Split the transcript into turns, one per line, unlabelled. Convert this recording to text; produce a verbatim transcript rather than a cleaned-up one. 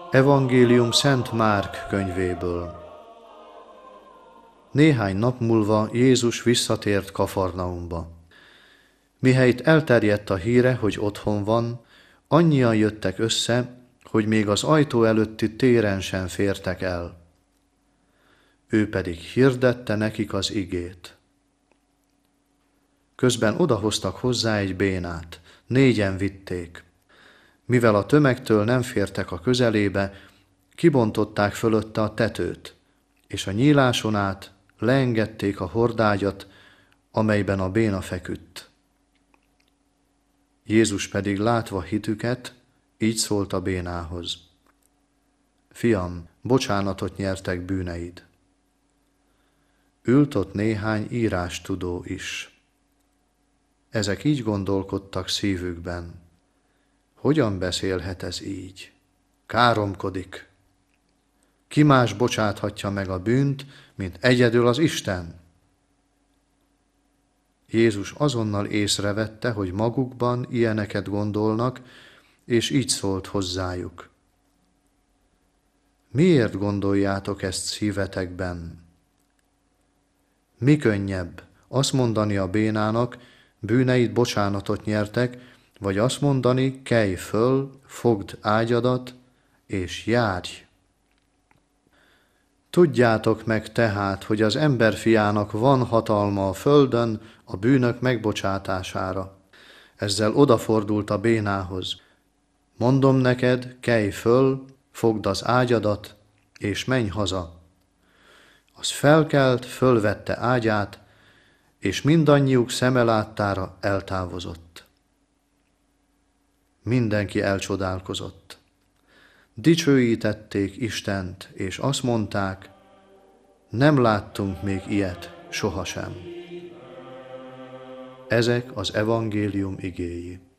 Evangélium Szent Márk könyvéből. Néhány nap múlva Jézus visszatért Kafarnaumba. Mihelyt elterjedt a híre, hogy otthon van, annyian jöttek össze, hogy még az ajtó előtti téren sem fértek el. Ő pedig hirdette nekik az igét. Közben odahoztak hozzá egy bénát, négyen vitték. Mivel a tömegtől nem fértek a közelébe, kibontották fölötte a tetőt, és a nyíláson át leengedték a hordágyat, amelyben a béna feküdt. Jézus pedig látva hitüket, így szólt a bénához: Fiam, bocsánatot nyertek bűneid. Ült ott néhány írástudó is. Ezek így gondolkodtak szívükben: hogyan beszélhet ez így? Káromkodik. Ki más bocsáthatja meg a bűnt, mint egyedül az Isten? Jézus azonnal észrevette, hogy magukban ilyeneket gondolnak, és így szólt hozzájuk: miért gondoljátok ezt szívetekben? Mi könnyebb, azt mondani a bénának, bűneid bocsánatot nyertek, vagy azt mondani, kelj föl, fogd ágyadat, és járj. Tudjátok meg tehát, hogy az emberfiának van hatalma a földön a bűnök megbocsátására. Ezzel odafordult a bénához: mondom neked, kelj föl, fogd az ágyadat, és menj haza. Az felkelt, fölvette ágyát, és mindannyiuk szeme láttára eltávozott. Mindenki elcsodálkozott. Dicsőítették Istent, és azt mondták: nem láttunk még ilyet sohasem. Ezek az evangélium igéi.